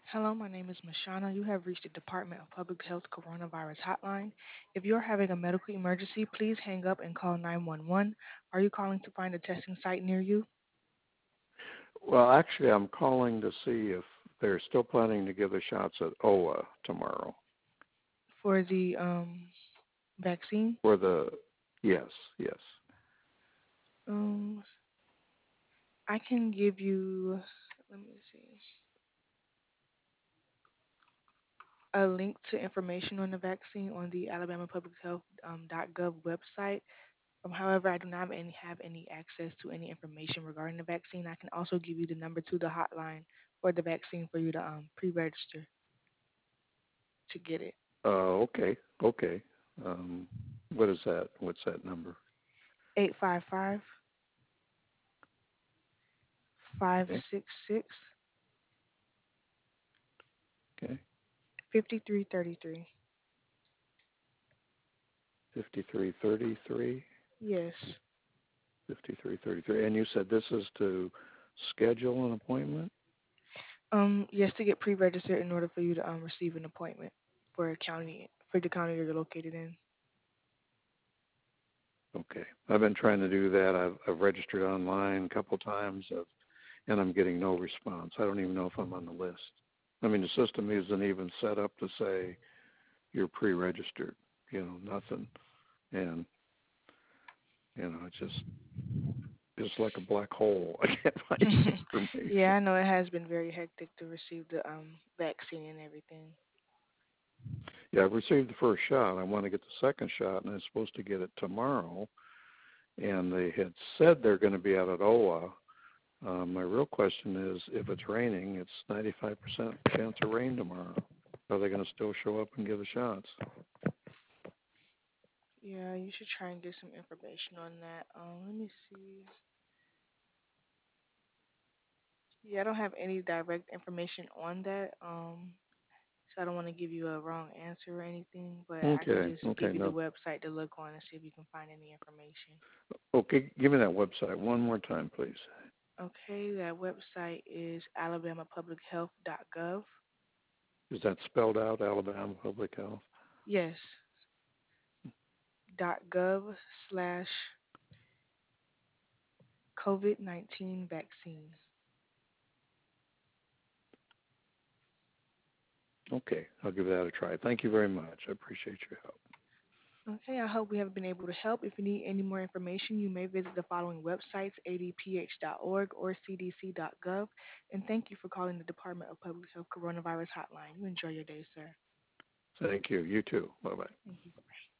Hello, my name is Mashana. You have reached the Department of Public Health Coronavirus Hotline. If you're having a medical emergency, please hang up and call 911. Are you calling to find a testing site near you Well, actually, I'm calling to see if they're still planning to give the shots at OA tomorrow. for the vaccine? For the yes, yes. Um, I can give you, let me see, a link to information on the vaccine on the Alabama Public Health .gov website. However, I do not have any access to any information regarding the vaccine. I can also give you the number to the hotline for the vaccine for you to pre-register to get it. Okay, okay. Um, what is that? What's that number? 855 five Okay, six six okay. 5333. 5333, Yes. 5333. And you said this is to schedule an appointment? Yes, to get pre-registered in order for you to receive an appointment for the county you're located in. Okay. I've been trying to do that. I've registered online a couple times, and I'm getting no response. I don't even know if I'm on the list. I mean, the system isn't even set up to say you're pre-registered. Nothing. And it's just like a black hole. I can't find Yeah, information. I know it has been very hectic to receive the vaccine and everything. Yeah, I've received the first shot. I want to get the second shot, and I'm supposed to get it tomorrow. And they had said they're going to be out at OWA. My real question is, if it's raining, it's 95% chance of rain tomorrow. Are they going to still show up and give the shots? Yeah, you should try and get some information on that. Let me see. Yeah, I don't have any direct information on that. So I don't want to give you a wrong answer or anything, but I can Okay, just okay, give you the no. website to look on and see if you can find any information. Okay, give me that website one more time, please. Okay, that website is alabamapublichealth.gov. Is that spelled out, Alabama Public Health? Yes, .gov slash COVID-19 vaccine. Okay, I'll give that a try. Thank you very much. I appreciate your help. Okay, I hope we have been able to help. If you need any more information, you may visit the following websites, adph.org or cdc.gov. And thank you for calling the Department of Public Health Coronavirus Hotline. You enjoy your day, sir. Thank you. You too. Bye-bye. Thank you.